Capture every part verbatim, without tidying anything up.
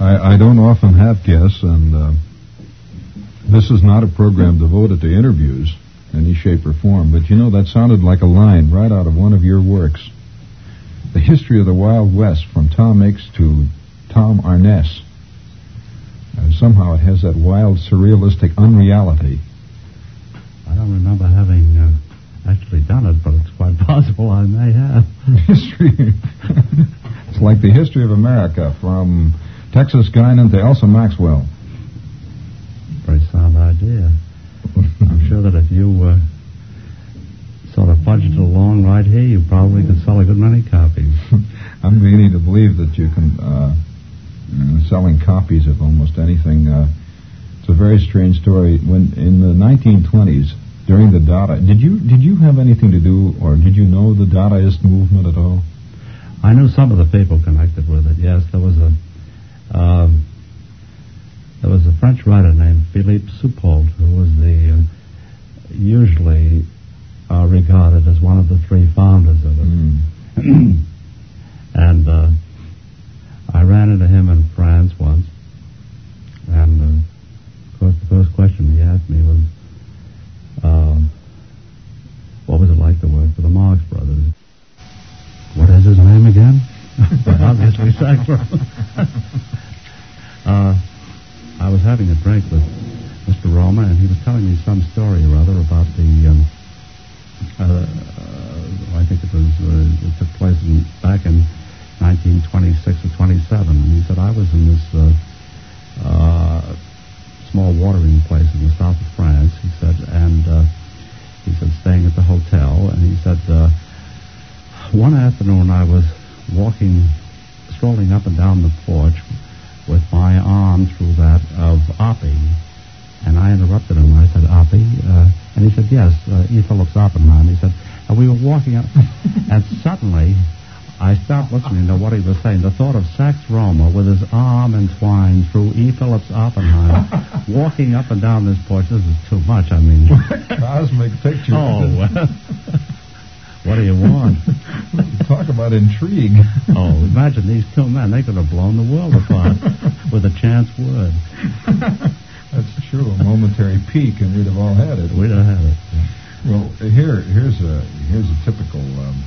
I, I don't often have guests, and uh, this is not a program devoted to interviews in any shape or form, but you know, that sounded like a line right out of one of your works. The History of the Wild West, from Tom Mix to Tom Arness. Uh, somehow it has that wild, surrealistic unreality. I don't remember having uh, actually done it, but it's quite possible I may have. History. It's like the history of America, from Texas Guinan to Elsa Maxwell. Very sound idea. I'm sure that if you uh, sort of fudged it along right here, you probably could sell a good many copies. I'm beginning to believe that you can, uh, you know, selling copies of almost anything. Uh, it's a very strange story. When in the nineteen twenties, during the Dada, did you did you have anything to do, or did you know the Dadaist movement at all? I knew some of the people connected with it. Yes, there was a um, there was a French writer named Philippe Soupault, who was the uh, usually uh, regarded as one of the three founders of it. Mm. And uh, I ran into him in France once, and uh, of course the first question he asked me was, um, what was it like to work for the Marx Brothers? What is his name again? Obviously Sackler. uh, I was having a drink with Mister Roma, and he was telling me some story or other about the, um, uh, uh, I think it was, uh, it took place in, back in nineteen twenty-six or twenty-seven, and he said, I was in this uh, uh, small watering place in the south of France, he said, and uh, he said, staying at the hotel, and he said, uh, one afternoon I was walking, strolling up and down the porch with my arm through that of Oppie, and I interrupted him. I said, Oppie? Uh, and he said, yes, uh, E. Phillips Oppenheim. He said, and we were walking up, and suddenly I stopped listening to what he was saying. The thought of Sax Roma with his arm entwined through E. Phillips Oppenheim, walking up and down this porch. This is too much, I mean. Cosmic picture. Oh, what do you want? Talk about intrigue. Oh, imagine these two men. They could have blown the world apart with a chance word. That's true. A momentary peak, and we'd have all had it. We'd have had it. Well, here, here's a here's a typical um,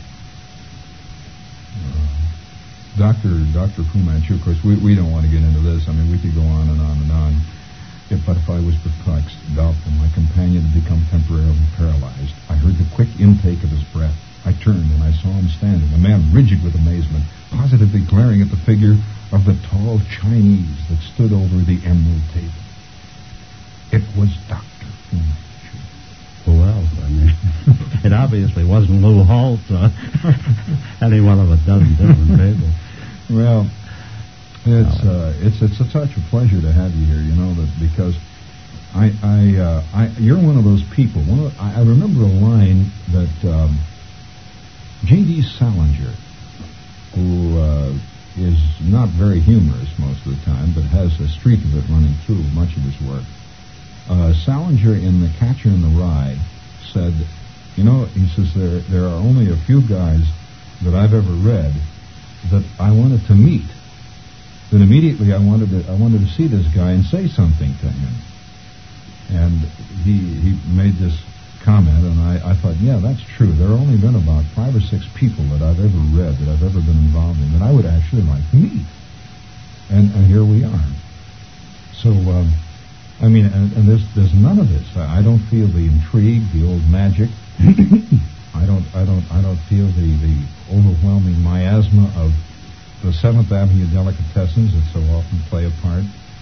uh, Doctor Doctor Fu Manchu. Of course, we we don't want to get into this. I mean, we could go on and on and on. If, but if I was perplexed, doubtful, my companion had become temporarily paralyzed. I heard the quick intake of his breath. I turned and I saw him standing, a man rigid with amazement, positively glaring at the figure of the tall Chinese that stood over the emerald table. It was Doctor Fu Manchu. Who else? I mean, it obviously wasn't Lou Holtz or any one of a dozen different people. Well, it's uh, it's it's a such a pleasure to have you here. You know that because I I uh, I you're one of those people. One of, I, I remember a line that um, J D Salinger, who uh, is not very humorous most of the time, but has a streak of it running through much of his work. Uh, Salinger in The Catcher in the Rye said, you know, he says there there are only a few guys that I've ever read that I wanted to meet. Then immediately I wanted to I wanted to see this guy and say something to him. And he he made this comment, and I, I thought, yeah, that's true. There have only been about five or six people that I've ever read, that I've ever been involved in, that I would actually like to meet. And and here we are. So, um, I mean, and, and there's there's none of this. I, I don't feel the intrigue, the old magic. I don't I don't I don't feel the, the overwhelming miasma of the Seventh Avenue delicatessens that so often play a part.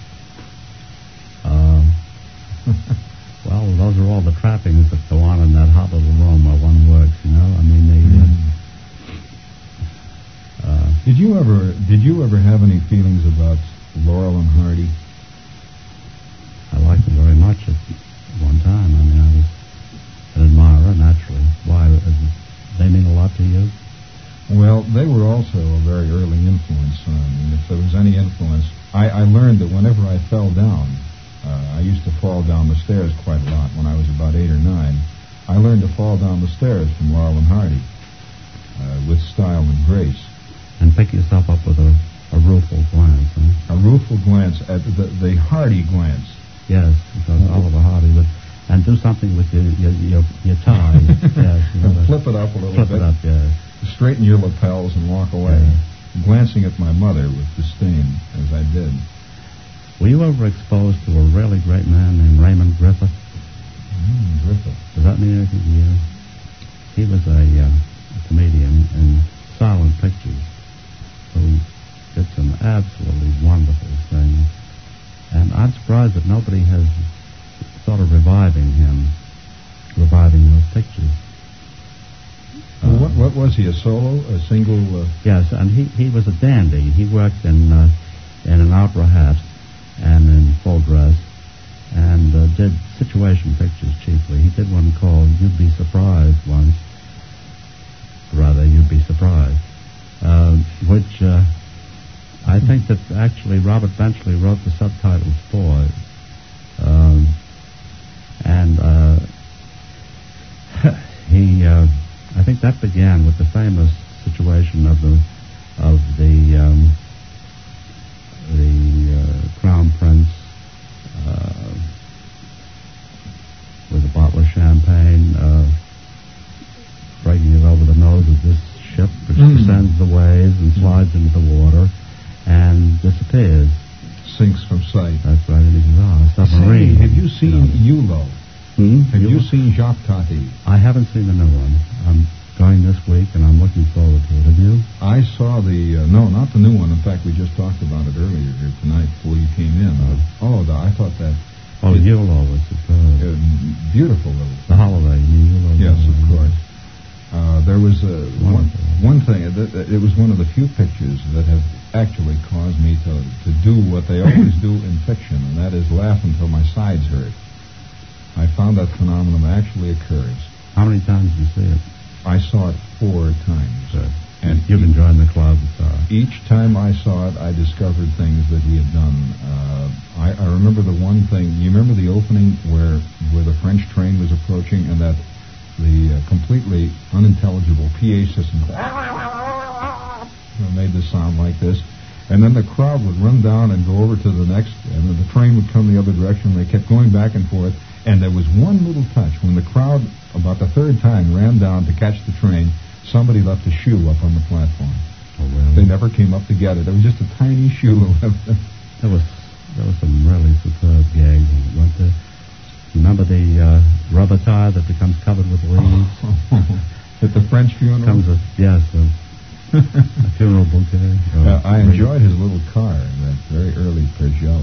Um, well, those are all the trappings that go on in that hot little room where one works, you know. I mean, they. Mm. Uh, uh, did you ever did you ever have any feelings about Laurel and Hardy? I liked them very much at one time. I mean, I was an admirer, naturally. Why? They mean a lot to you? Well, they were also a very early influence. I mean, if there was any influence, I, I learned that whenever I fell down, uh, I used to fall down the stairs quite a lot when I was about eight or nine. I learned to fall down the stairs from Laurel and Hardy uh, with style and grace. And pick yourself up with a, a rueful glance, huh? A rueful glance, at the, the Hardy glance. Yes, because oh. Oliver Hardy would, and do something with your your your, your tie. Yes, you know, and flip it up a little flip bit. Flip it up, yes. Straighten your lapels and walk away, yeah. glancing at my mother with disdain as I did. Were you ever exposed to a really great man named Raymond Griffith? Mm, Griffith. Does that mean anything to you? He was a, uh, a comedian in silent pictures who did some absolutely wonderful things. And I'm surprised that nobody has sort of reviving him, reviving those pictures. Well, uh, what, what was he, a solo, a single? Uh... Yes, and he, he was a dandy. He worked in uh, in an opera hat and in full dress, and uh, did situation pictures chiefly. He did one called You'd Be Surprised once. Rather, You'd Be Surprised, uh, which uh, I think that actually Robert Benchley wrote the subtitles for it. Um, and uh, he, uh, I think that began with the famous situation of the of the um, the uh, Crown Prince uh, with a bottle of champagne, uh, breaking it over the nose of this ship, which mm. descends the waves and slides mm. into the water and disappears. Sinks from sight. That's right. And he says, oh, a submarine. Say, have you seen you know. Yulo? Hmm? Have Yulo? you seen Jacques Tati? I haven't seen the new one. I'm going this week, and I'm looking forward to it. Have you? I saw the, uh, no, not the new one. In fact, we just talked about it earlier here tonight before you came in. Uh, oh, the, I thought that... Oh, it, Yulo was superb. Uh, beautiful little... The Holiday. Yulo. Yes, of course. Uh, there was uh, one, one thing, it, it was one of the few pictures that have actually caused me to, to do what they always do in fiction, and that is laugh until my sides hurt. I found that phenomenon actually occurs. How many times did you see it? I saw it four times. Good. And you've been joining the club, so. Each time I saw it, I discovered things that he had done. Uh, I, I remember the one thing, you remember the opening where, where the French train was approaching and that the uh, completely unintelligible P A system made the sound like this, and then the crowd would run down and go over to the next, and then the train would come the other direction. They kept going back and forth, and there was one little touch. When the crowd, about the third time, ran down to catch the train, somebody left a shoe up on the platform. Oh, really? They never came up to get it. It was just a tiny shoe left there. There was, there was some really superb gags. Went to, remember the uh, rubber tire that becomes covered with leaves? At the French funeral? Comes a, yes, a, a funeral bouquet. Uh, I enjoyed his little car, that very early Peugeot.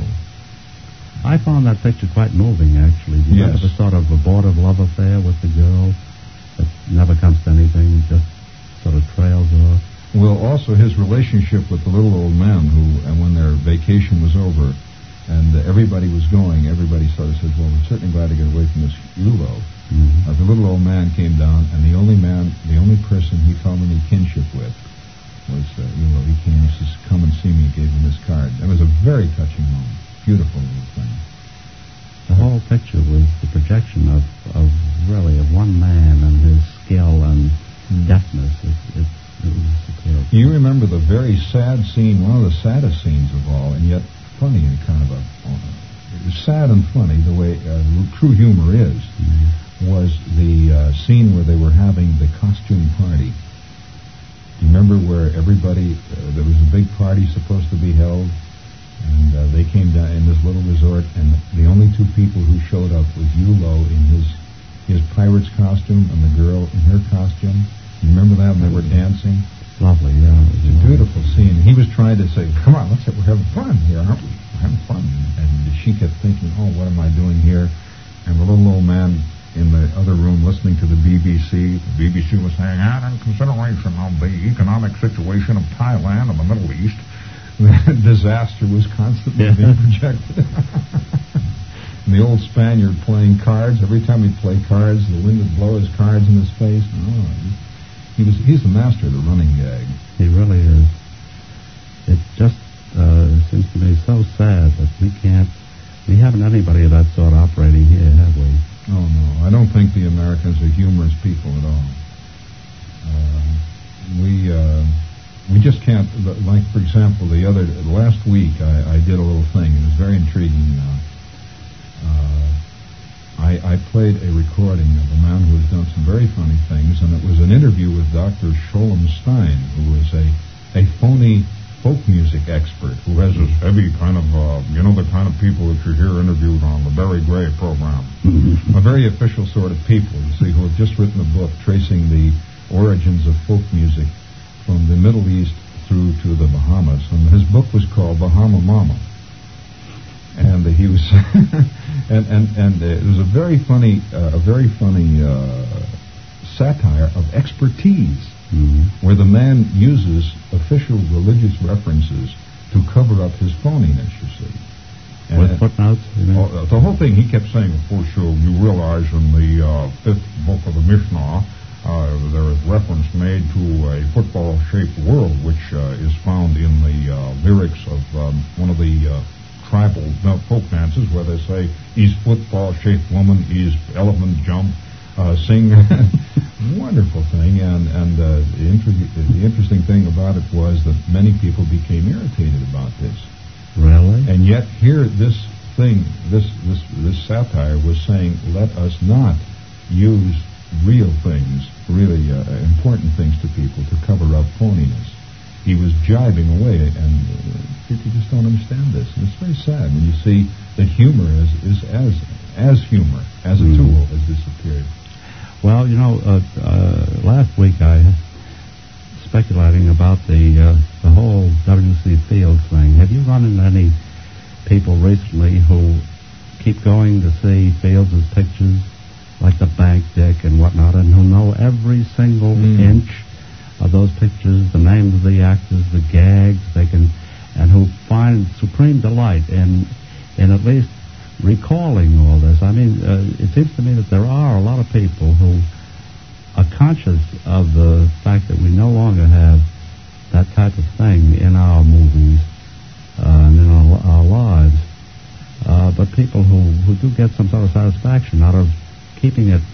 I found that picture quite moving, actually. You yes. have a sort of abortive love affair with the girl that never comes to anything, just sort of trails off. Well, also his relationship with the little old man who, and when their vacation was over, and uh, everybody was going, everybody sort of says, well, we're certainly glad to get away from this Yulo. Mm-hmm. Uh, the little old man came down, and the only man, the only person he felt any kinship with was uh, Yulo. He came and says, come and see me, gave him his card. It was a very touching moment. Beautiful little thing. The whole picture was the projection of, of really of one man and his skill and mm. deftness. It, it, it was superb. You remember the very sad scene, one of the saddest scenes of all, and yet funny in kind of a, uh, sad and funny, the way uh, true humor is, mm-hmm. was the uh, scene where they were having the costume party. Do you remember where everybody, uh, there was a big party supposed to be held, and uh, they came down in this little resort, and the only two people who showed up was Yulo in his his pirate's costume and the girl in her costume. You remember that when they were dancing? Lovely, yeah. It was a beautiful scene. He was trying to say, come on, let's have, we're having fun here, aren't we? We're having fun. And she kept thinking, oh, what am I doing here? And the little old man in the other room listening to the B B C, the B B C was saying, ah, in consideration of the economic situation of Thailand and the Middle East, the disaster was constantly yeah. being projected. And the old Spaniard playing cards, every time he'd play cards, the wind would blow his cards in his face. Oh, he was, he's the master of the running gag. He really is. It just uh, seems to me so sad that we can't, we haven't anybody of that sort operating here, have we? Oh, no. I don't think the Americans are humorous people at all. Uh, we, uh, we just can't, like, for example, the other, last week I, I did a little thing, and it was very intriguing. Uh, uh, I, I played a recording of a man who has done some very funny things, and it was an interview with Doctor Sholem Stein, who is a, a phony folk music expert, who has this heavy kind of, uh, you know, the kind of people that you hear interviewed on the Barry Gray program. A very official sort of people, you see, who have just written a book tracing the origins of folk music from the Middle East through to the Bahamas, and his book was called Bahama Mama. And uh, he was, and and and uh, it was a very funny, uh, a very funny uh, satire of expertise, mm-hmm. where the man uses official religious references to cover up his phoniness. You see, and with footnotes. You know? uh, the whole thing he kept saying, of course, you, you realize in the uh, fifth book of the Mishnah. Uh, there is reference made to a football-shaped world, which uh, is found in the uh, lyrics of um, one of the uh, tribal uh, folk dances, where they say, "East football-shaped woman, east elephant jump, uh, sing." Wonderful thing, and and uh, the, inter- the interesting thing about it was that many people became irritated about this. Really? And yet, here, this thing, this this this satire was saying, let us not use real things, really uh, important things to people to cover up phoniness. He was jibing away, and uh, people just don't understand this. And it's very sad when you see that humor is, is as as humor, as a mm. tool, has disappeared. Well, you know, uh, uh, last week I speculating about the uh, the whole W C Fields thing. Have you run into any people recently who keep going to see Fields' pictures, like the bank dick and whatnot, and who know every single mm. inch of those pictures, the names of the actors, the gags, they can, and who find supreme delight in in at least recalling all this? I mean, uh, it seems to me that there are a lot of people who are conscious of the fact that we no longer have that type of thing in our movies uh, and in our, our lives, uh, but people who, who do get some sort of satisfaction out of keeping it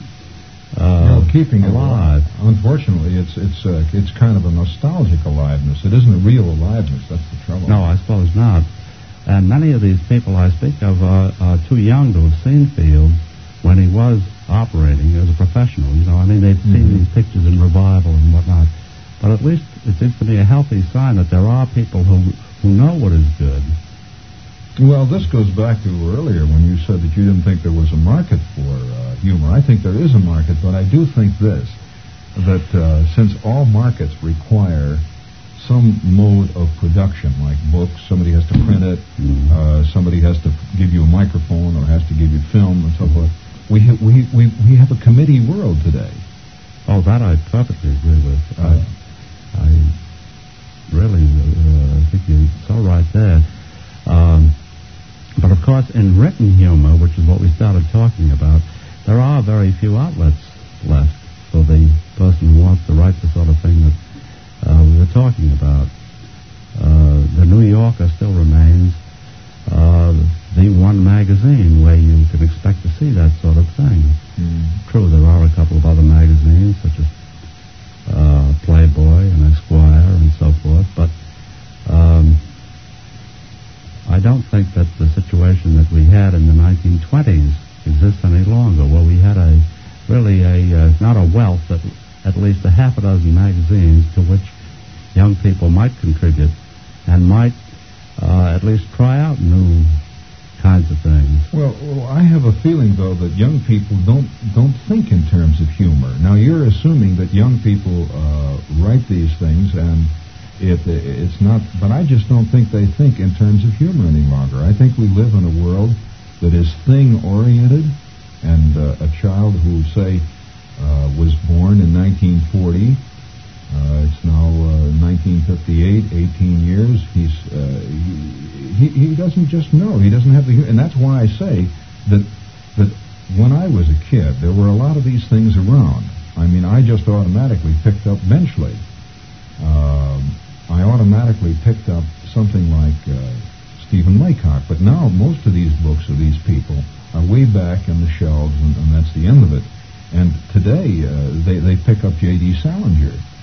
uh, no, keeping alive. It alive. Unfortunately, it's it's uh, it's kind of a nostalgic aliveness. It isn't a real aliveness. That's the trouble. No, I suppose not. And many of these people I speak of are, are too young to have seen Fields when he was operating as a professional. You know, I mean, they've mm-hmm. seen these pictures in revival and whatnot. But at least it seems to me a healthy sign that there are people who who know what is good. Well, this goes back to earlier when you said that you didn't think there was a market for uh, humor. I think there is a market, but I do think this, that uh, since all markets require some mode of production, like books, somebody has to print it, mm-hmm. uh, somebody has to give you a microphone or has to give you film and so forth, we, ha- we, we, we have a committee world today. Oh, that I perfectly agree with. Uh, I really uh, think you're so right there. Um, But, of course, in written humor, which is what we started talking about, there are very few outlets left for the person who wants to write the sort of thing that uh, we were talking about. Uh, the New Yorker still remains uh, the one magazine where you can expect to see that sort of thing. Mm. True, there are a couple of other magazines, such as uh, Playboy and Esquire and so forth, but um, I don't think that the situation that we had in the nineteen twenties exists any longer, where we had a really a uh, not a wealth, but at least a half a dozen magazines to which young people might contribute and might uh, at least try out new kinds of things. Well, well, I have a feeling, though, that young people don't don't think in terms of humor. Now, you're assuming that young people uh, write these things and It, it's not, but I just don't think they think in terms of humor any longer. I think we live in a world that is thing-oriented, and uh, a child who, say, uh, was born in nineteen forty, uh, it's now uh, nineteen fifty-eight, eighteen years, he's, uh, he, he, he doesn't just know, he doesn't have the, and that's why I say that, that when I was a kid, there were a lot of these things around. I mean, I just automatically picked up Benchley. Um, I automatically picked up something like uh, Stephen Laycock, but now most of these books of these people are way back in the shelves, and, and that's the end of it. And today uh, they they pick up J D Salinger,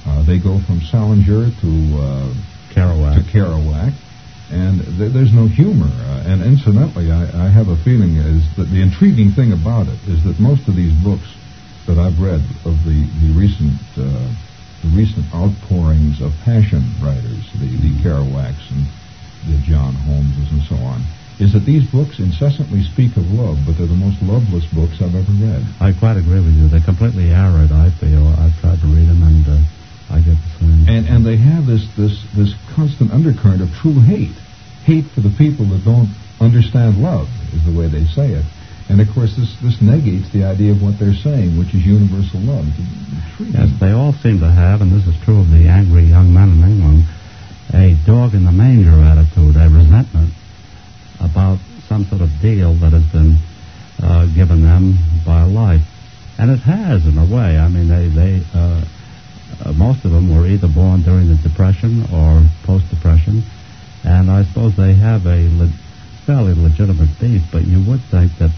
Uh, they go from Salinger to uh, Kerouac. to Kerouac, and th- there's no humor. Uh, and incidentally, I, I have a feeling is that the intriguing thing about it is that most of these books that I've read of the the recent uh, the recent outpourings of passion writers, the the Kerouacs and the John Holmeses and so on, is that these books incessantly speak of love, but they're the most loveless books I've ever read. I quite agree with you. They're completely arid, I feel. I've tried to read them, and uh, I get the same. And and they have this, this, this constant undercurrent of true hate. Hate for the people that don't understand love, is the way they say it. And, of course, this, this negates the idea of what they're saying, which is universal love. Yes, they all seem to have, and this is true of the angry young men in England, a dog-in-the-manger attitude, a resentment about some sort of deal that has been uh, given them by life. And it has, in a way. I mean, they, they uh, uh, most of them were either born during the Depression or post-Depression, and I suppose they have a le- fairly legitimate beef, but you would think that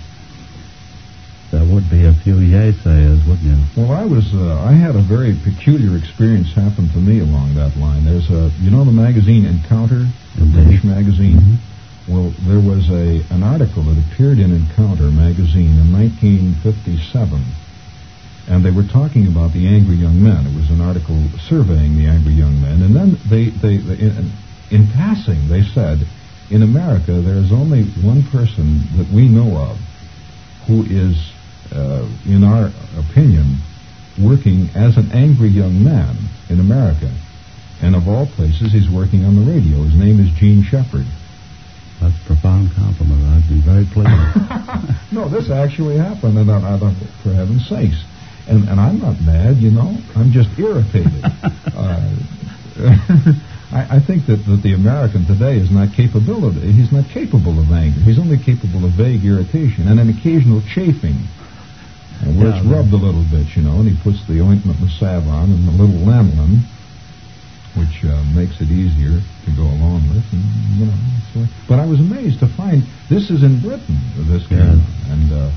there would be a few yay-sayers, wouldn't you? Well, I was, uh, I had a very peculiar experience happen to me along that line. There's a, you know the magazine Encounter, the British magazine? Mm-hmm. Well, there was a an article that appeared in Encounter magazine in nineteen fifty-seven, and they were talking about the angry young men. It was an article surveying the angry young men, and then they, they, they in, in passing, they said, in America, there is only one person that we know of who is, uh, in our opinion, working as an angry young man in America. And of all places, he's working on the radio. His name is Gene Shepard. That's a profound compliment. I'd be very pleased. No, this actually happened, and I, I thought, for heaven's sakes. And, and I'm not mad, you know. I'm just irritated. uh, I, I think that, that the American today is not capable of, he's not capable of anger. He's only capable of vague irritation and an occasional chafing, and where yeah, it's rubbed a little bit, you know, and he puts the ointment and the salve on and a little lanolin, which uh, makes it easier to go along with. And, you know, so, but I was amazed to find this is in Britain, this game, yeah. and uh,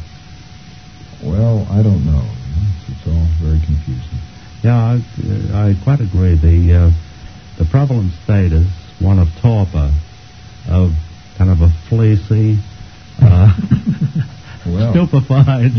well, I don't know. It's, it's all very confusing. Yeah, I, I quite agree. The uh, the prevalent state is one of torpor, of kind of a fleecy, uh, well. stupefied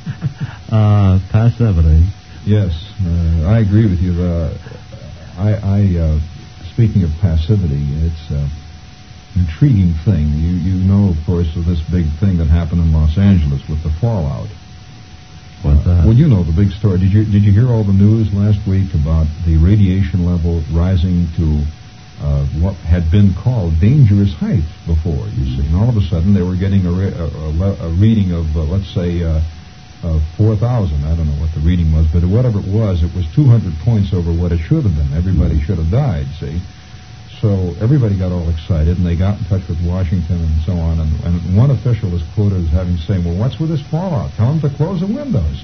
uh, passivity. Yes, uh, I agree with you. Uh, I, I uh, speaking of passivity, it's uh, an intriguing thing. You you know, of course, of this big thing that happened in Los Angeles with the fallout. What's that? Uh, well, you know the big story. Did you did you hear all the news last week about the radiation level rising to uh, what had been called dangerous heights before? You see, and all of a sudden they were getting a, re- a, a, a reading of uh, let's say uh, uh, four thousand. I don't know what the reading was, but whatever it was, it was two hundred points over what it should have been. Everybody should have died. See. So everybody got all excited, and they got in touch with Washington and so on. And, and one official was quoted as having said, "Well, what's with this fallout? Tell them to close the windows."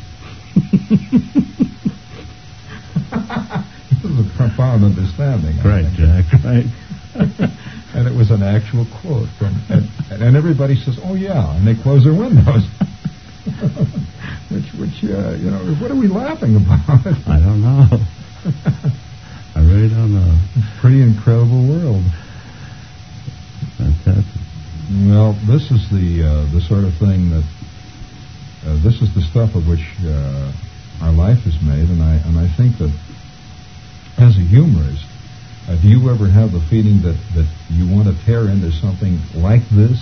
This is a profound understanding. Right, Jack. Right. And it was an actual quote from, and, and everybody says, "Oh yeah," and they close their windows. which, which, uh, you know, what are we laughing about? I don't know. I really don't know. Pretty incredible world. Fantastic. Well, this is the uh, the sort of thing that uh, this is the stuff of which uh, our life is made, and I and I think that as a humorist, uh, do you ever have the feeling that, that you want to tear into something like this,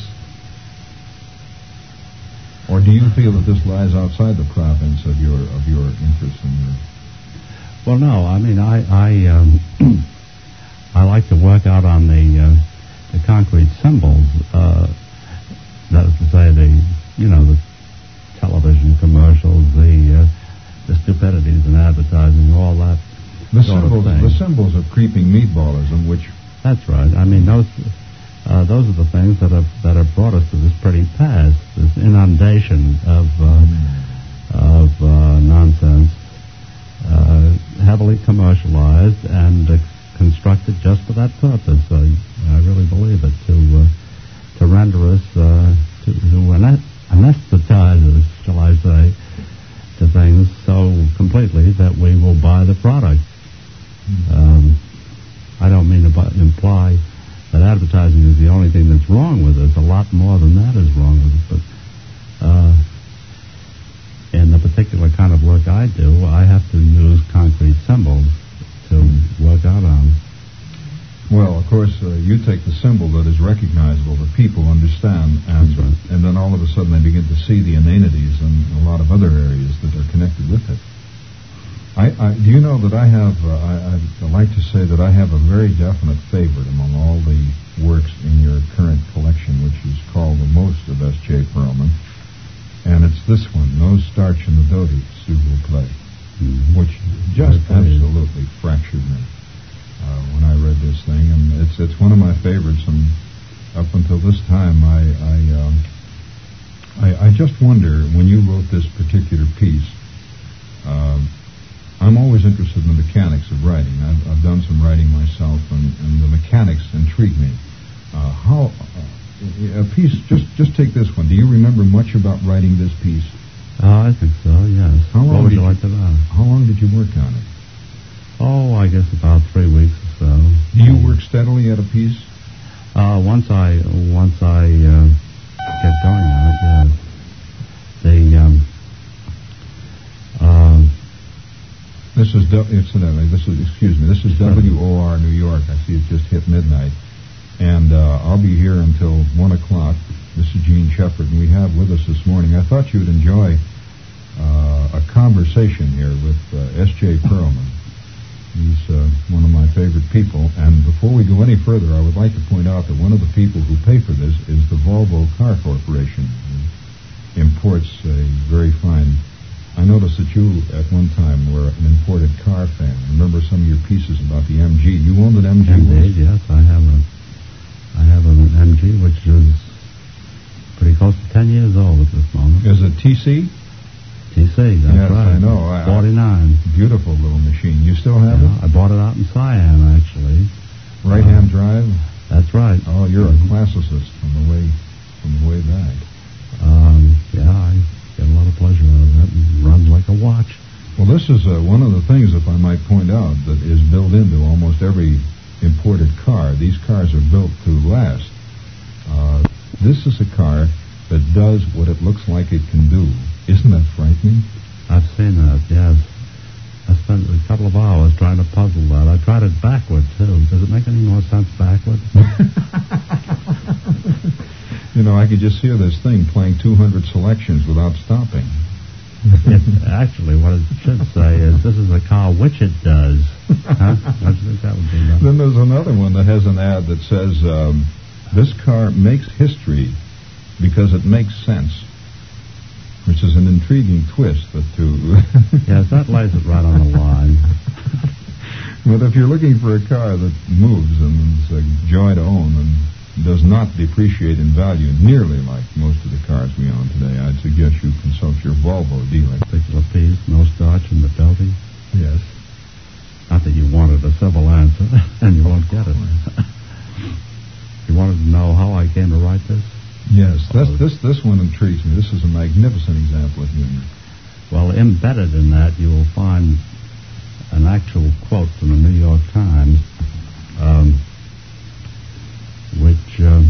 or do you feel that this lies outside the province of your of your interest and your? Well, no. I mean, I I, um, I like to work out on the uh, the concrete symbols. Uh, that is to say, the you know the television commercials, the uh, the stupidities in advertising, all that. The symbols, the symbols of creeping meatballism, which that's right. I mean, those uh, those are the things that have that have brought us to this pretty pass, this inundation of uh, of uh, nonsense. Uh, heavily commercialized and uh, constructed just for that purpose. Uh, I really believe it, to uh, to render us, uh, to, to anesthetize us, shall I say, to things so completely that we will buy the product. wrong with it. A lot more than that is wrong with it. But uh, in the particular kind of work I do, I have to use concrete symbols to work out on. Well, of course, uh, you take the symbol that is recognizable, that people understand, and right. and then all of a sudden they begin to see the inanities in a lot of other areas that are connected with it. I, I, do you know that I have, uh, I, I like to say that I have a very definite favorite among all the works in your current collection, which is called The Most of S J Perelman, and it's this one, No Starch in the Doty, S'il vous plaît, mm-hmm. which just absolutely fractured me uh, when I read this thing, and it's it's one of my favorites, and up until this time, I I, um, I, I just wonder, when you wrote this particular piece, um, I'm always interested in the mechanics of writing. I've, I've done some writing myself, and, and the mechanics intrigue me. Uh, how uh, a piece? Just just take this one. Do you remember much about writing this piece? Uh, I think so. Yes. How long what would did you like to know? How long did you work on it? Oh, I guess about three weeks or so. Do you work steadily at a piece? Uh, once I once I uh, get going on it, yes. The um, uh, This is, incidentally, this is, excuse me, this is W O R New York. I see it just hit midnight. And uh, I'll be here until one o'clock. This is Gene Shepard, and we have with us this morning, I thought you'd enjoy uh, a conversation here with uh, S J Perelman. He's uh, one of my favorite people. And before we go any further, I would like to point out that one of the people who pay for this is the Volvo Car Corporation, who imports a very fine... I noticed that you, at one time, were an imported car fan. I remember some of your pieces about the M G. You owned an M G? Indeed, yes. I have a, I have an M G, which is pretty close to ten years old at this moment. Is it T C? T C, that's yes, right. I know. I, forty-nine. Beautiful little machine. You still have yeah, it? I bought it out in Siam, actually. Right-hand uh, drive? That's right. Oh, you're mm-hmm. a classicist from the way, from the way back. Um, yeah, I... get a lot of pleasure out of that, and runs like a watch. Well, this is uh, one of the things, if I might point out, that is built into almost every imported car. These cars are built to last. Uh, this is a car that does what it looks like it can do. Isn't that frightening? I've seen that, yes. I spent a couple of hours trying to puzzle that. I tried it backward, too. Does it make any more sense backward? You know, I could just hear this thing playing two hundred selections without stopping. It, actually, what it should say is, this is a car which it does. Huh? I think that would be right. Then there's another one that has an ad that says, um, this car makes history because it makes sense, which is an intriguing twist. But to yes, that lays it right on the line. But if you're looking for a car that moves and is a joy to own and does not depreciate in value nearly like most of the cars we own today, I'd suggest you consult your Volvo dealer. Particular piece, no starch in the Doty. Yes. Not that you wanted a civil answer, and you won't get it. You wanted to know how I came to write this? Yes, this, this, this one intrigues me. This is a magnificent example of humor. Well, embedded in that, you will find an actual quote from the New York Times, um, which uh,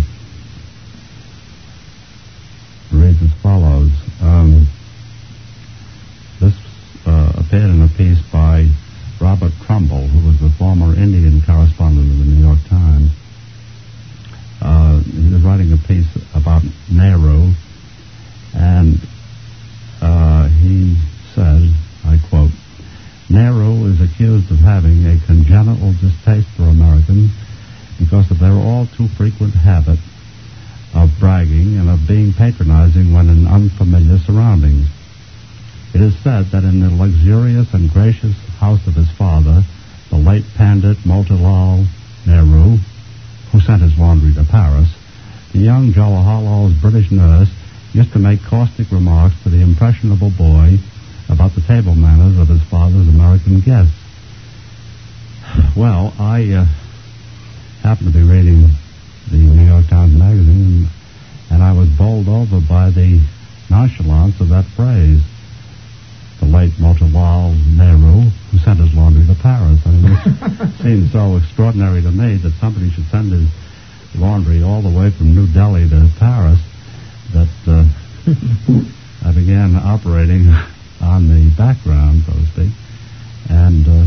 reads as follows. Um, this uh, appeared in a piece by Robert Trumbull, who was the former Indian correspondent of the New York Times. Uh, he was writing a piece about Nehru, and uh, he said, I quote, Nehru is accused of having a congenital distaste for Americans because of their all too frequent habit of bragging and of being patronizing when in unfamiliar surroundings. It is said that in the luxurious and gracious house of his father, the late Pandit Motilal Nehru, who sent his laundry to Paris, the young Jawaharlal's British nurse used to make caustic remarks to the impressionable boy about the table manners of his father's American guests. Well, I uh, happened to be reading the New York Times magazine, and I was bowled over by the nonchalance of that phrase. The late Motilal Nehru, who sent his laundry to Paris. I mean, it seemed so extraordinary to me that somebody should send his laundry all the way from New Delhi to Paris that uh, I began operating on the background, so to speak, and uh,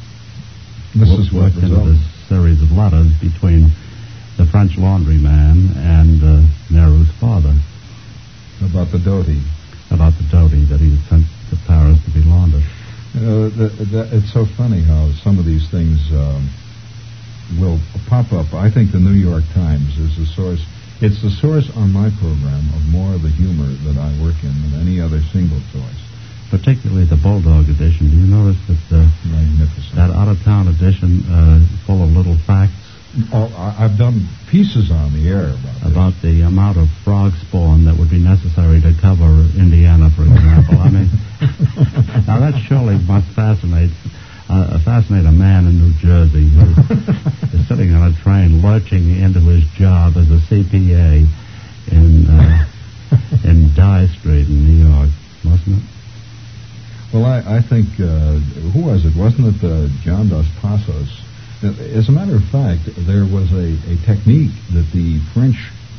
this is what worked into this series of letters between the French laundryman and uh, Nehru's father. About the dhoti. About the dhoti that he had sent to Paris to be laundered. You know, the, the, it's so funny how some of these things um, will pop up. I think the New York Times is the source. It's the source on my program of more of the humor that I work in than any other single source. Particularly the Bulldog edition. Do you notice that uh, magnificent that out-of-town edition uh, full of little facts? Oh, I, I've done pieces on the air about about this. the amount of frog spawn that would be necessary to cover Indiana, for example. I mean, now that surely must fascinate uh, fascinate a man in New Jersey who is sitting on a train lurching into his job as a C P A in uh, in Dye Street in New York, mustn't it? Well, I, I think, uh, who was it? Wasn't it uh, John Dos Passos? As a matter of fact, there was a, a technique that the French,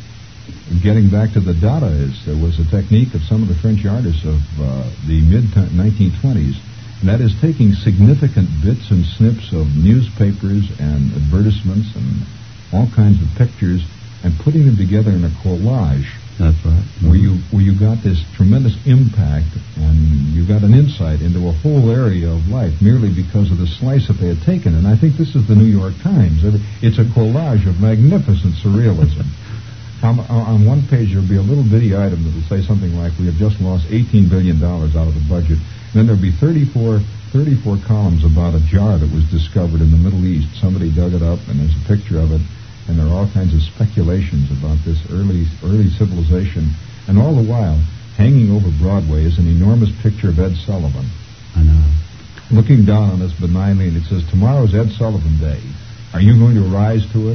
getting back to the Dadaists, there was a technique of some of the French artists of uh, the mid nineteen twenties, and that is taking significant bits and snips of newspapers and advertisements and all kinds of pictures and putting them together in a collage. That's right. Where you where you got this tremendous impact and you got an insight into a whole area of life merely because of the slice that they had taken. And I think this is the New York Times. It's a collage of magnificent surrealism. on, on one page there'll be a little bitty item that will say something like, we have just lost eighteen billion dollars out of the budget. And then there'll be thirty-four, thirty-four columns about a jar that was discovered in the Middle East. Somebody dug it up and there's a picture of it. And there are all kinds of speculations about this early early civilization. And all the while, hanging over Broadway is an enormous picture of Ed Sullivan. I know. Looking down on us benignly, and it says, tomorrow's Ed Sullivan Day. Are you going to rise to it?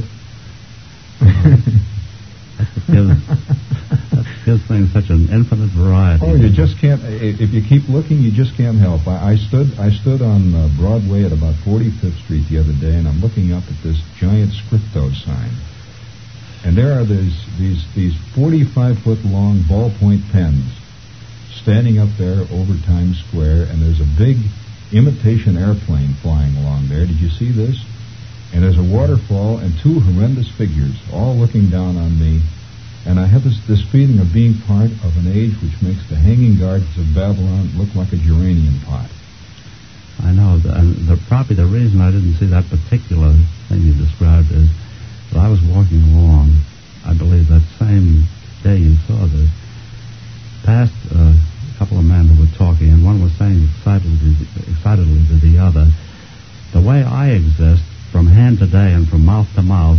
That gives, that gives things such an infinite variety. Oh, you just can't, if you keep looking, you just can't help. I, I stood I stood on uh, Broadway at about forty-fifth Street the other day, and I'm looking up at this giant Scripto sign. And there are these these these forty-five foot long ballpoint pens standing up there over Times Square, and there's a big imitation airplane flying along there. Did you see this? And there's a waterfall and two horrendous figures all looking down on me. And I have this, this feeling of being part of an age which makes the Hanging Gardens of Babylon look like a geranium pot. I know. The, and the, probably the reason I didn't see that particular thing you described is that I was walking along, I believe that same day you saw this, past uh, a couple of men who were talking, and one was saying excitedly, excitedly to the other, the way I exist, from hand to day and from mouth to mouth.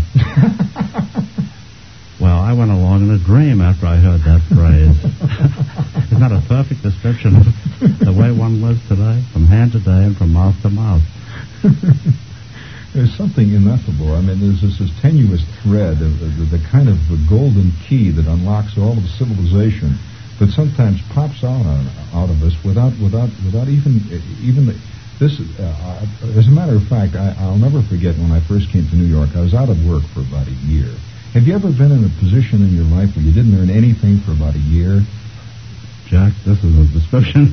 Well, I went along in a dream after I heard that phrase. Isn't that a perfect description of the way one lives today? From hand to day and from mouth to mouth. There's something ineffable. I mean, there's this, this tenuous thread, of, of the, the kind of the golden key that unlocks all of civilization that sometimes pops out on, out of us without without without even even the, this. Uh, as a matter of fact, I, I'll never forget when I first came to New York. I was out of work for about a year. Have you ever been in a position in your life where you didn't earn anything for about a year? Jack, this is a description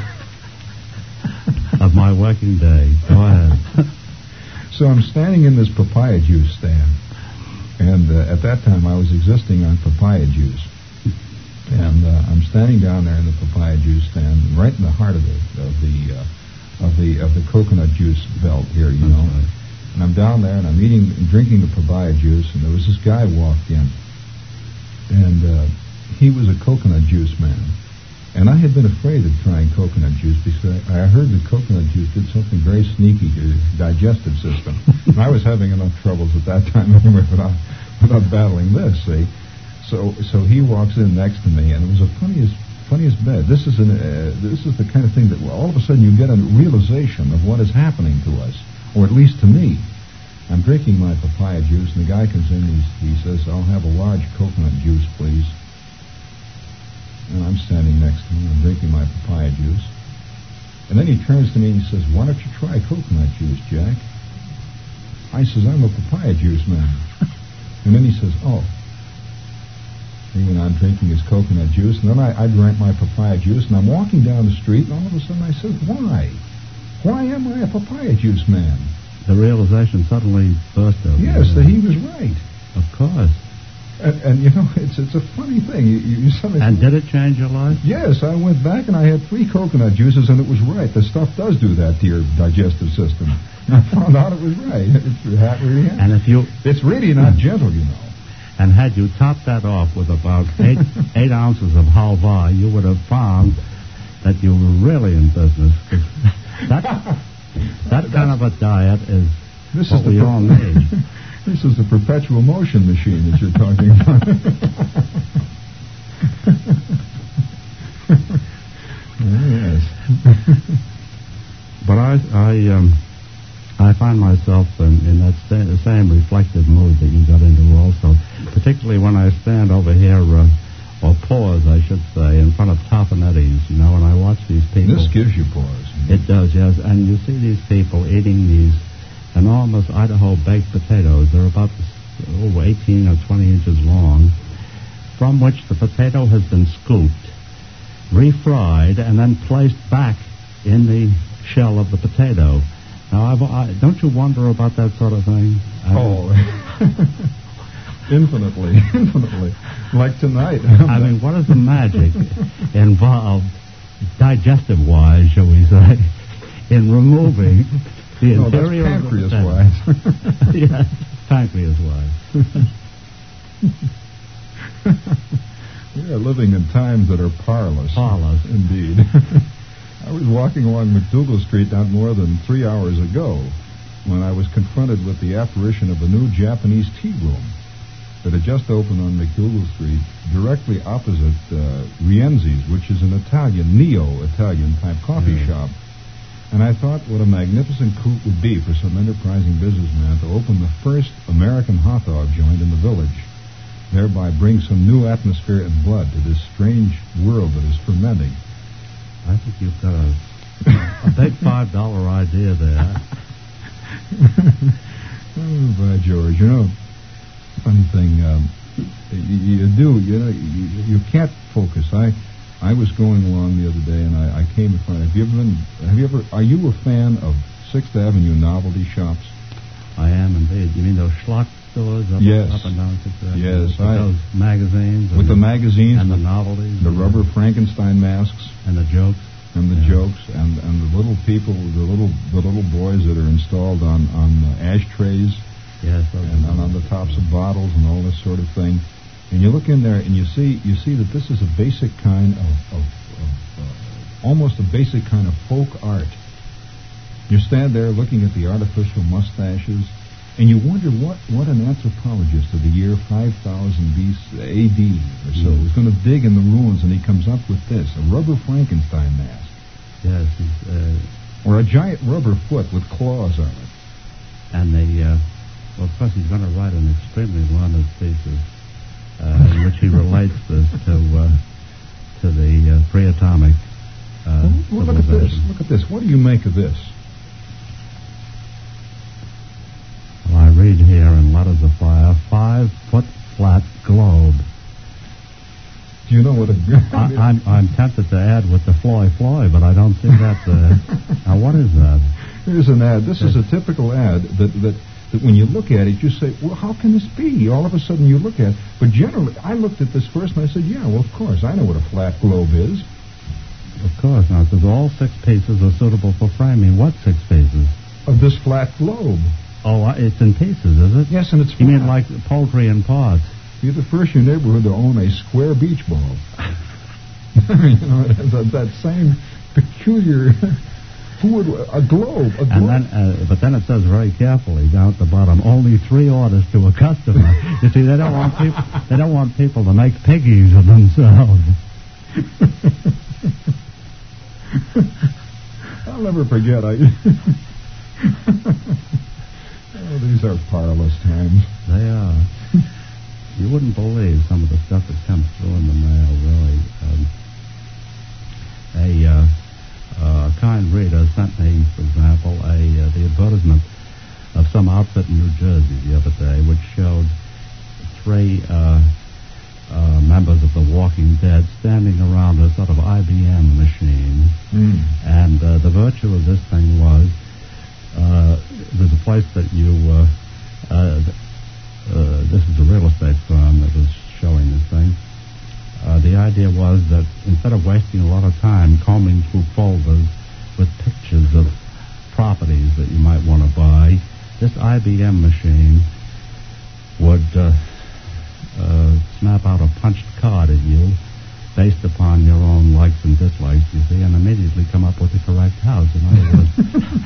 of my working day. Go ahead. So I'm standing in this papaya juice stand, and uh, at that time I was existing on papaya juice. And uh, I'm standing down there in the papaya juice stand, right in the heart of the of the uh, of the of the coconut juice belt here, you know. Right. And I'm down there and I'm eating and drinking the papaya juice, and there was this guy walked in, and uh, he was a coconut juice man. And I had been afraid of trying coconut juice because I heard that coconut juice did something very sneaky to the digestive system. And I was having enough troubles at that time anyway without without battling this. See. So, so he walks in next to me, and it was the funniest, funniest bit. This is an, uh, this is the kind of thing that all of a sudden you get a realization of what is happening to us, or at least to me. I'm drinking my papaya juice, and the guy comes in. And he says, "I'll have a large coconut juice, please." And I'm standing next to him. I'm drinking my papaya juice, and then he turns to me and he says, "Why don't you try coconut juice, Jack?" I says, "I'm a papaya juice man." And then he says, oh. He went on drinking his coconut juice, and then I, I drank my papaya juice, and I'm walking down the street, and all of a sudden I said, why? Why am I a papaya juice man? The realization suddenly burst over you. Yes, that he was right. Of course. And, and you know, it's it's a funny thing. You, you, you suddenly and did it change your life? Yes, I went back and I had three coconut juices, and it was right. The stuff does do that to your digestive system. I found out it was right. It's really happening. And if you, it's really not gentle, you know. And had you topped that off with about eight eight ounces of halva, you would have found that you were really in business. That that kind of a diet is this what is the we per- all need. This is the perpetual motion machine that you're talking about. Oh, yes. But I I um. I find myself in, in that sta- the same reflective mood that you got into also, particularly when I stand over here, uh, or pause, I should say, in front of Tofanetti's, you know, and I watch these people. This gives you pause. It does, yes, and you see these people eating these enormous Idaho baked potatoes. They're about oh, eighteen or twenty inches long, from which the potato has been scooped, refried, and then placed back in the shell of the potato. Now, I've, I, don't you wonder about that sort of thing? I oh, infinitely, infinitely. Like tonight. I mean, what is the magic involved, digestive-wise, shall we say, in removing the no, interior that's of the pancreas-wise. Yes, pancreas-wise. We are living in times that are parlous. Parlous. Indeed. I was walking along McDougal Street not more than three hours ago when I was confronted with the apparition of a new Japanese tea room that had just opened on McDougal Street directly opposite uh, Rienzi's, which is an Italian, neo-Italian type coffee yeah. shop. And I thought what a magnificent coup would be for some enterprising businessman to open the first American hot dog joint in the village, thereby bring some new atmosphere and blood to this strange world that is fermenting. I think you've got a, a big five dollar idea there. Oh, by George, you know, funny thing, um, you, you do, you know, you, you can't focus. I, I was going along the other day, and I, I came in front. Have you ever been? Have you ever? Are you a fan of Sixth Avenue novelty shops? I am indeed. You mean those schlock stores up, yes. up and down Sixth Avenue? Yes, with I, those magazines. With the, the magazines and the novelties, the rubber Frankenstein masks, and the jokes, and the yeah. jokes, and, and the little people, the little the little boys that are installed on on uh, ashtrays, yes, and on, on the tops of bottles and all this sort of thing. And you look in there and you see you see that this is a basic kind of, of, of uh, almost a basic kind of folk art. You stand there looking at the artificial mustaches, and you wonder what, what an anthropologist of the year five thousand B C, A D or so mm. is going to dig in the ruins, and he comes up with this, a rubber Frankenstein mask. Yes. Uh, or a giant rubber foot with claws on it. And the, uh, well, of course, he's going to write an extremely learned thesis uh, in which he relates this to uh, to the uh, pre-atomic uh, well, look at this. Look at this. What do you make of this? Well, I read here in letters of fire, five-foot flat globe. Do you know what a... I, I'm, I'm tempted to add with the Floy Floy, but I don't see that. Uh, now, what is that? Here's an ad. This is a typical ad that, that, that when you look at it, you say, well, how can this be? All of a sudden you look at it. But generally, I looked at this first and I said, yeah, well, of course, I know what a flat globe is. Of course. Now, it says all six pieces are suitable for framing. What six pieces? Of this flat globe. Oh, it's in pieces, is it? Yes, and it's flat. You mean like poultry in pods? You're the first in your neighborhood to own a square beach ball. You know, it has that, that same peculiar... Who would... A globe. A globe. And then, uh, but then it says very carefully down at the bottom, only three orders to a customer. You see, they don't want people... They don't want people to make piggies of themselves. I'll never forget. I... Oh, these are parlous times. They are. You wouldn't believe some of the stuff that comes through in the mail, really. Um, a uh, uh, kind reader sent me, for example, a uh, the advertisement of some outfit in New Jersey the other day, which showed three uh, uh, members of The Walking Dead standing around a sort of I B M machine. Mm. And uh, the virtue of this thing was uh, there's a place that you, uh, uh, uh, this is a real estate firm that was showing this thing. Uh, the idea was that instead of wasting a lot of time combing through folders with pictures of properties that you might want to buy, this I B M machine would uh, uh, snap out a punched card at you based upon your own likes and dislikes, you see, and immediately come up with the correct house. In other words,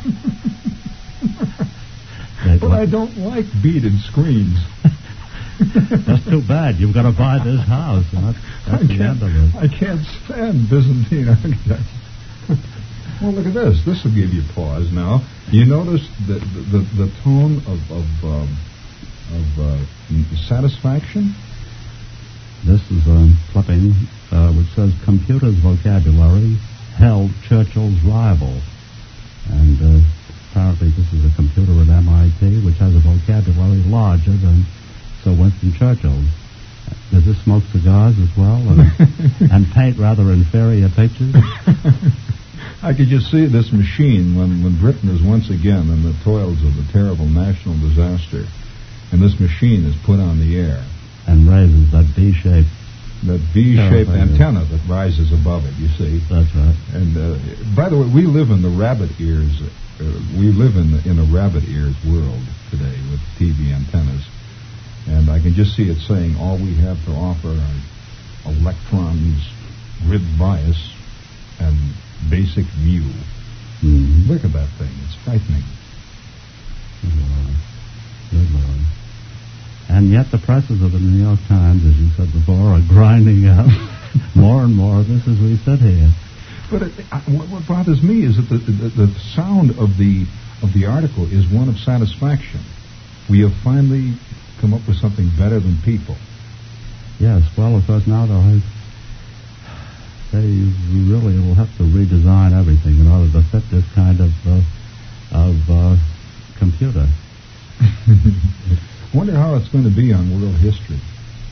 but I don't like beaded screens. That's too bad. You've got to buy this house. And that's, that's the end of it. I can't stand Byzantine architecture. Well, look at this. This will give you pause now. You notice the the, the, the tone of of, um, of uh, satisfaction? This is a clipping uh, which says, Computer's vocabulary held Churchill's rival. And uh, apparently this is a computer at M I T which has a vocabulary larger than Sir Winston Churchill's. Does this smoke cigars as well and, and paint rather inferior pictures? I could just see this machine when, when Britain is once again in the toils of a terrible national disaster, and this machine is put on the air. And raises that V-shaped... That V-shaped antenna that rises above it, you see. That's right. And, uh, by the way, we live in the rabbit ears, uh, we live in, in a rabbit ears world today with T V antennas. And I can just see it saying, all we have to offer are electrons, grid bias, and basic view. Mm-hmm. Look at that thing. It's frightening. Good Lord. Good Lord. And yet the presses of the New York Times, as you said before, are grinding out more and more of this as we sit here. But it, I, what, what bothers me is that the, the, the sound of the of the article is one of satisfaction. We have finally come up with something better than people. Yes, well, of course, now they'll have, they really will have to redesign everything in order to fit this kind of uh, of uh, computer. Wonder how it's going to be on world history.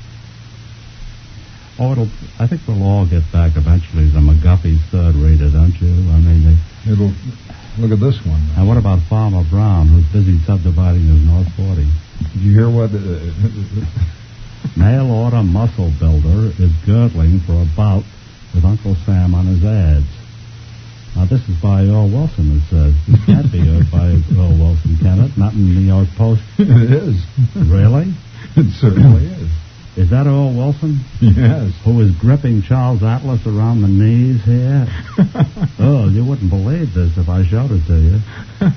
Oh, it'll. I think we'll all get back eventually to McGuffey's third reader, don't you? I mean, they, it'll. Look at this one. And what about Farmer Brown, who's busy subdividing his North forty? Did you hear what? Uh, Mail order muscle builder is girdling for a bout with Uncle Sam on his ads. Now, this is by Earl Wilson, it says. It can't be by Earl Wilson, can it? Not in the New York Post. It is. Really? It certainly is. Is that Earl Wilson? Yes. Who is gripping Charles Atlas around the knees here? Oh, you wouldn't believe this if I showed it to you.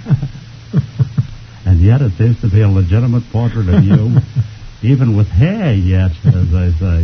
And yet it seems to be a legitimate portrait of you, even with hair yet, as they say.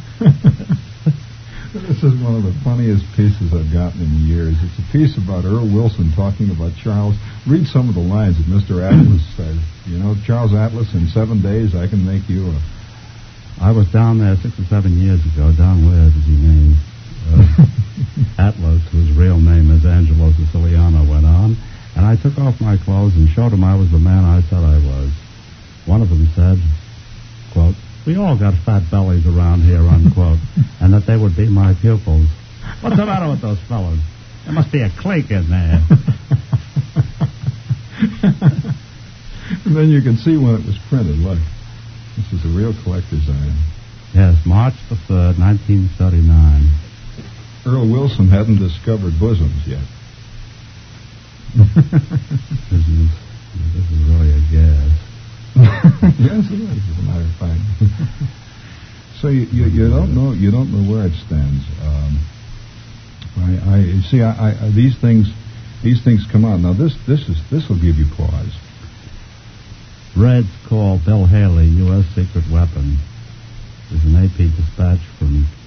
This is one of the funniest pieces I've gotten in years. It's a piece about Earl Wilson talking about Charles. Read some of the lines that Mister Atlas says. You know, Charles Atlas, in seven days I can make you a... I was down there six or seven years ago. Down where did you mean? Uh, Atlas, whose real name is Angelo Siciliano, went on, and I took off my clothes and showed him I was the man I said I was. One of them said, quote, "We all got fat bellies around here," unquote, and that they would be my pupils. What's the matter with those fellows? There must be a clique in there. And then you can see when it was printed. Look, this is a real collector's item. Yes, March the third, nineteen thirty-nine. Earl Wilson hadn't discovered bosoms yet. this, is, this is really a gas. Yes, it is, as a matter of fact. So you, you you don't know you don't know where it stands. Um, I, I see. I, I these things these things come out now. This this is this will give you pause. Reds call Bill Haley U S secret weapon. There's an A P dispatch from